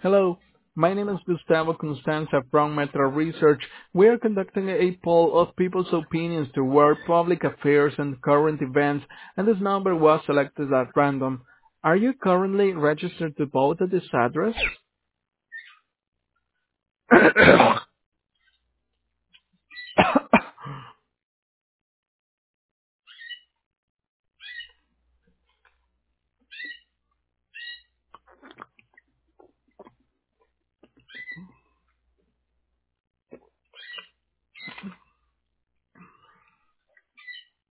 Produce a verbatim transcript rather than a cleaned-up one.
Hello, my name is Gustavo Constanza from Metro Research. We are conducting a poll of people's opinions toward public affairs and current events, and this number was selected at random. Are you currently registered to vote at this address?